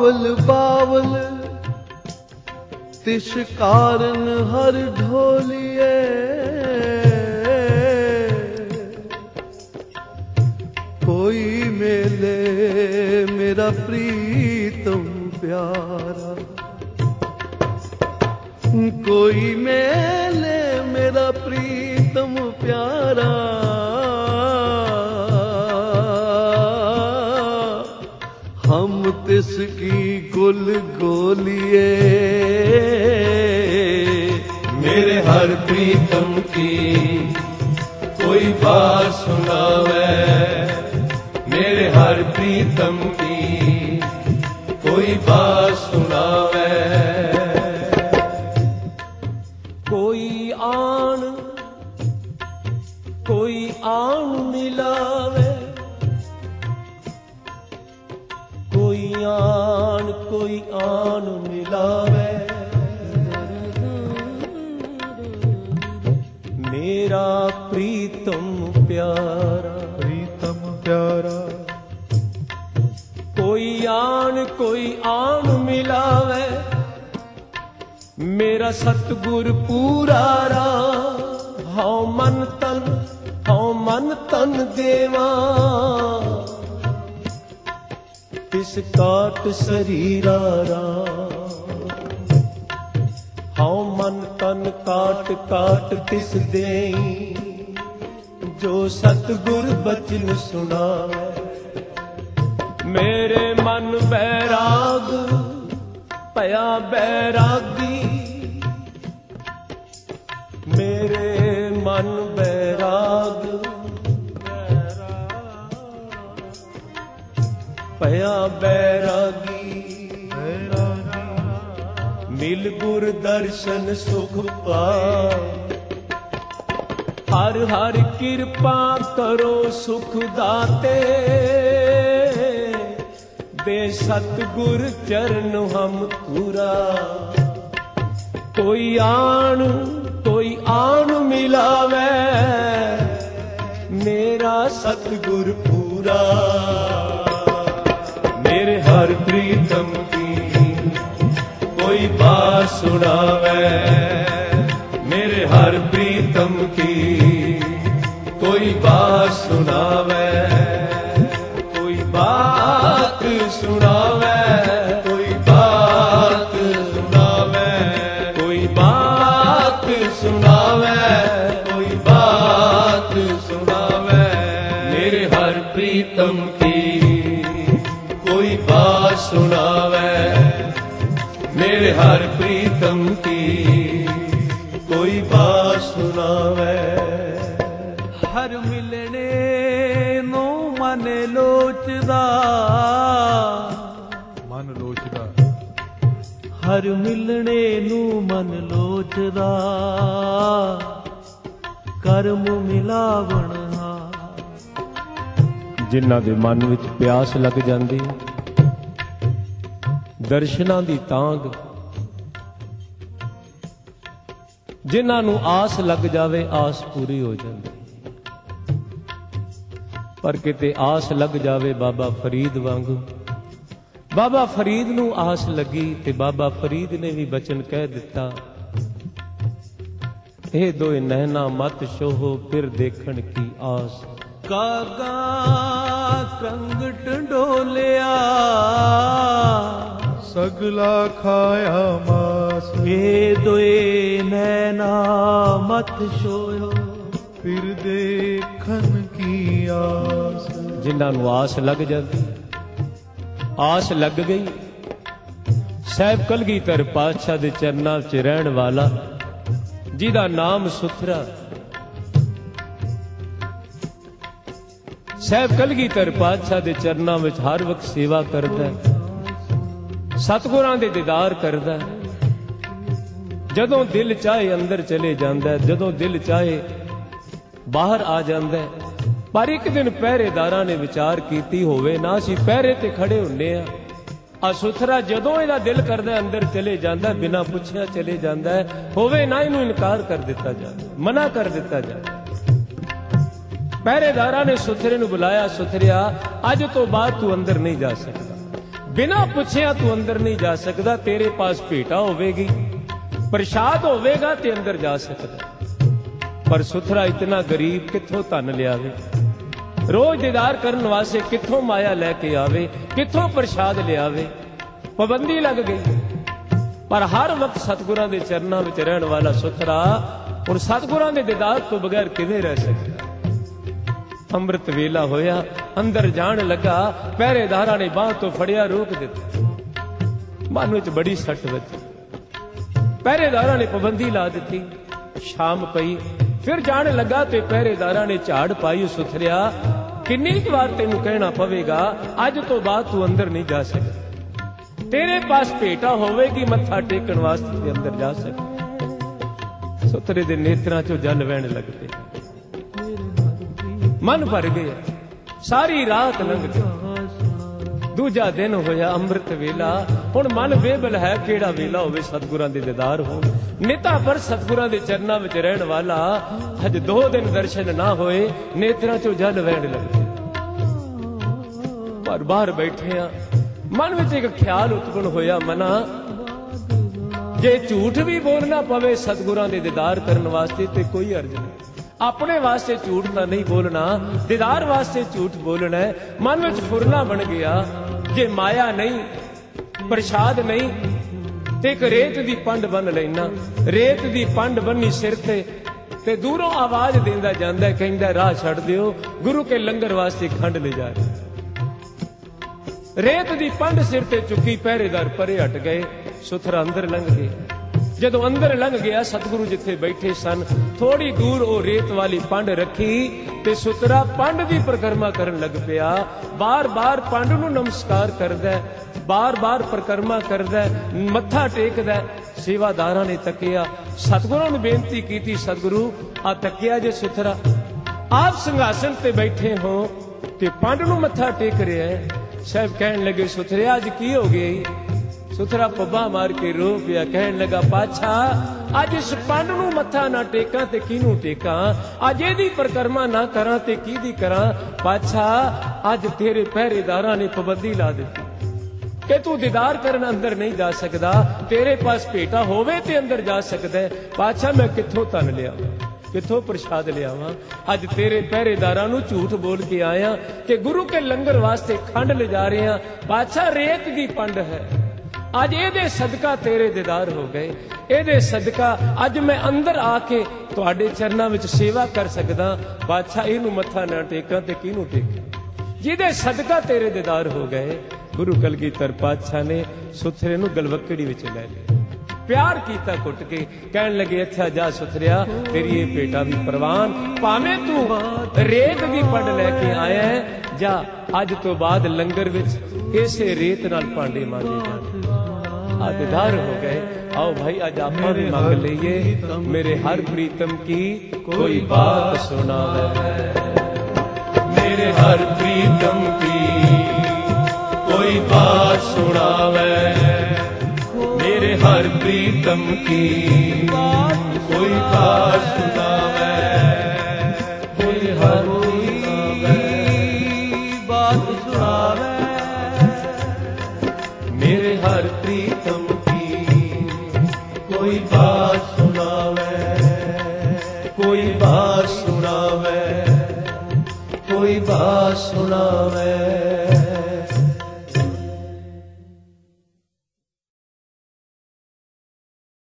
बावल बावल तिस कारण हर ढोलिए, कोई मेले मेरा प्रीतम प्यारा, कोई मेले मेरा प्रीतम प्यारा, हम तिसकी गुल गोलिए, मेरे हर प्रीतम की कोई बात सुनावे, मेरे हर प्रीतम की कोई बात सुनावे। कोई आन मिलावे, कोई आन मिलावे, मेरा प्रीतम प्यारा, प्रीतम प्यारा। कोई आन मिलावे, मेरा सतगुर पूरा रा, हौ मन तन देवा, तिस काट शरीरा रा, हौ मन तन काट काट तिस देई, जो सतगुर बचन सुनावे। मेरे मन बैराग पया बैरागी, मेरे मन बैराग पया बैरागी, मिल गुर दर्शन सुख पाए, हर हर कृपा करो सुख दाते, दे सतगुर चरण हम पूरा। कोई आन मिलावे, मेरा सतगुर पूरा, मेरे हर प्रीतम की कोई बात सुनावे, मेरे हर प्रीतम की कोई बात सुनावे, कोई बात सुनावे, कोई बात सुनावे, कोई बात सुनावे, कोई बात सुनावे। मेरे हर प्रीतम की कोई बात सुनावे, मेरे हर प्रीतम की कोई बात सुनावे। हर मिलने नो मन लोचदा, मन लोचदा, हर मिलने नू मन लोचदा, ਕਰਮ ਮਿਲਾਵਣ ਹਾਰ। ਜਿਨ੍ਹਾਂ ਦੇ ਮਨ ਵਿੱਚ ਪਿਆਸ ਲੱਗ ਜਾਂਦੀ, ਦਰਸ਼ਨਾਂ ਦੀ ਤਾਂਗ, ਜਿਨ੍ਹਾਂ ਨੂੰ ਆਸ ਲੱਗ ਜਾਵੇ ਆਸ ਪੂਰੀ ਹੋ ਜਾਂਦੀ। ਪਰ ਕਿਤੇ ਆਸ ਲੱਗ ਜਾਵੇ ਬਾਬਾ ਫਰੀਦ ਵਾਂਗੂ, ਬਾਬਾ ਫਰੀਦ ਨੂੰ ਆਸ ਲੱਗੀ ਤੇ ਬਾਬਾ ਫਰੀਦ ਨੇ ਵੀ ਬਚਨ ਕਹਿ ਦਿੱਤਾ, ਇਹ ਦੋਏ ਨੈਣਾ ਮਤ ਛੋਹੋ ਫਿਰ ਦੇਖਣ ਕੀ ਆਸ। ਕਾਗਾ ਕੰਗ ਟੰਡੋਲਿਆ, ਸਗਲਾ ਖਾਇਆ ਮਾਸ, ਇਹ ਦੋਏ ਨੈਣਾ ਮਤ ਛੋਹੋ ਫਿਰ ਦੇਖਣ ਕੀ ਆਸ। ਜਿਨ੍ਹਾਂ ਨੂੰ ਆਸ ਲੱਗ ਜਾਂਦੀ, ਆਸ ਲੱਗ ਗਈ। ਸਾਹਿਬ ਕਲਗੀਧਰ ਪਾਤਸ਼ਾਹ ਦੇ ਚਰਨਾਂ ਵਿੱਚ ਰਹਿਣ ਵਾਲਾ, ਜਿਹਦਾ ਨਾਮ ਸੁਥਰਾ, ਸਾਹਿਬ ਕਲਗੀਧਰ ਪਾਤਸ਼ਾਹ ਦੇ ਚਰਨਾਂ ਵਿੱਚ ਹਰ ਵਕਤ ਸੇਵਾ ਕਰਦਾ, ਸਤਿਗੁਰਾਂ ਦੇ ਦੀਦਾਰ ਕਰਦਾ। ਜਦੋਂ ਦਿਲ ਚਾਹੇ ਅੰਦਰ ਚਲੇ ਜਾਂਦਾ, ਜਦੋਂ ਦਿਲ ਚਾਹੇ ਬਾਹਰ ਆ ਜਾਂਦਾ। ਪਰ ਇੱਕ ਦਿਨ ਪਹਿਰੇਦਾਰਾਂ ਨੇ ਵਿਚਾਰ ਕੀਤੀ, ਹੋਵੇ ਨਾ ਅਸੀਂ ਪਹਿਰੇ ਤੇ ਖੜੇ ਹੁੰਨੇ ਆ, ਆ ਸੁਥਰਾ ਜਦੋਂ ਇਹਦਾ ਦਿਲ ਕਰਦਾ ਅੰਦਰ ਚਲੇ ਜਾਂਦਾ, ਬਿਨਾਂ ਪੁੱਛਿਆ ਚਲੇ ਜਾਂਦਾ, ਹੋਵੇ ਨਾ ਇਹਨੂੰ ਇਨਕਾਰ ਕਰ ਦਿੱਤਾ ਜਾਂਦਾ, ਮਨਾ ਕਰ ਦਿੱਤਾ ਜਾਂਦਾ। ਪਹਿਰੇਦਾਰਾਂ ਨੇ ਸੁਥਰੇ ਨੂੰ ਬੁਲਾਇਆ, ਸੁਥਰਿਆ ਅੱਜ ਤੋਂ ਬਾਅਦ ਤੂੰ ਅੰਦਰ ਨਹੀਂ ਜਾ ਸਕਦਾ, बिना पुछिया तू अंदर नहीं जा सकता, तेरे पास भेटा होवेगी, प्रसाद होवेगा ते अंदर जा सकता। पर सुथरा इतना गरीब कित्थों धन लियावे, रोज दीदार करने वास्ते कित्थों माया लैके आवे, कित्थों प्रसाद लियावे। पाबंदी लग गई। पर हर वक्त सतगुरां दे चरनां विच रहण वाला सुथरा हुण सतगुरां दे दीदार तो बगैर किवें रह सकदा। अमृत वेला होया, अंदर जाण लगा, पहरेदारां ने बांह तो फड़िया, रोक दिता। मन विच बड़ी सट वजी। पहरेदारां ने पाबंदी ला दिती। शाम पई, फिर जाण लगा ते पहरेदारां ने झाड़ पाई। सुथरिया, किन्नी बार तेनू कहना पवेगा, अज तो बाद तू अंदर नहीं जा सकदा। तेरे पास भेटा होवेगी, मत्था टेकण वास्ते ते अंदर जा सकदा। सुथरे दे नेत्रां चों जल वहण लग पे, मन भर गया। सारी रात लंघ गई। दूजा दिन होया, अमृत वेला। हुण मन बेबल है, केड़ा वेला होवे सतगुरां दे दीदार हो। निता पर सतगुरां दे चरनां विच रहण वाला, अज 2 दिन दर्शन ना होए, नेत्रां चों जल वहण लग पे। पर बाहर बैठे आ, मन विच एक ख्याल उत्पन्न होया, मना जे झूठ भी बोलना पवे सतगुरां दे दीदार करन वास्ते ते कोई अर्ज नहीं। अपने वास्ते झूठ ना नहीं बोलना, दीदार वास्ते झूठ बोलना है। मन विच फुरना बन गया, जे माया नहीं, प्रसाद नहीं, ते एक रेत दी पंड बन लेना। रेत दी पंड बन्नी सिर ते दूरों आवाज देंदा जांदा, कहंदा राह छड़ दिओ, गुरु के लंगर वास्ते खंड ले जा रहे। रेत दी पंड सिर ते चुकी, पहरेदार परे हट गए। सुथरा अंदर लंघ गया। जदों अंदर लंघ गया, सतगुरु जिथे बैठे सन, थोड़ी दूर ओ रेत वाली पंड रखी ते सुथरा पंड दी परिक्रमा करन लग पिया। बार बार पंड नूं नमस्कार करदा, बार बार परिक्रमा करदा, मत्था टेकदा। सेवादारां ने तकिया, सतगुरां नूं बेनती कीती, सतगुरु आ तकिया जे सुथरा, आप संघासन ते बैठे हो ते पंड नूं मत्था टेक रहे हैं। साहब कहन लगे, सुथरिया अज की हो गई? सुथरा पब्बा मार के रो पिया, कहन लगा, पाछा अज इस पंड नूं मत्था ना टेकां ते किनू टेकां, अज इहदी परिक्रमा ना करां ते किहदी करां। पाछा अज तेरे पहरेदारां ने पाबंदी ला दित्ती कि तू दीदार करन अंदर नहीं जा सकदा, तेरे पास भेटा होवे ते अंदर जा सकदा है। पाछा मैं कित्थों धन लियावां, कित्थों प्रसाद लियावां? अज तेरे पहरेदारां नूं झूठ बोल के आया कि गुरु के लंगर वास्ते खंड ले जा रहे हैं। पाछा रेत दी पंड है, अज एदे सदका तेरे दीदार हो गए। एदे सदका अज मैं अंदर आके तुहाडे चरनां विच सेवा कर सकदा। पाछा इहनूं मत्था ना टेकां ते किहनूं टेकां, जिहदे सदका तेरे दीदार हो गए। गुरु कलगीधर पातशाह ने सुथरे नूं गलवकड़ी विच लै लिया, प्यार कीता कुट के। कहन लगे, अच्छा जा सुथरिया, तेरी ये बेटा भी प्रवान, भावें तू रेत दी पंड लैके आया है, जा अज तो बाद लंगर विच इसे रेत नाल भांडे मांजे जाण। दीदार हो गए। आओ भाई अज आपां भी मंग लईए, मेरे हर प्रीतम की कोई बात सुनावे, मेरे हर प्रीतम की कोई बात सुनावे, मेरे हर प्रीतम की कोई बात सुनावे, मेरे हर बात सुनावे, मेरे हर प्रीतम की कोई बात सुनावे, कोई बात सुनावे, कोई बात सुनावे।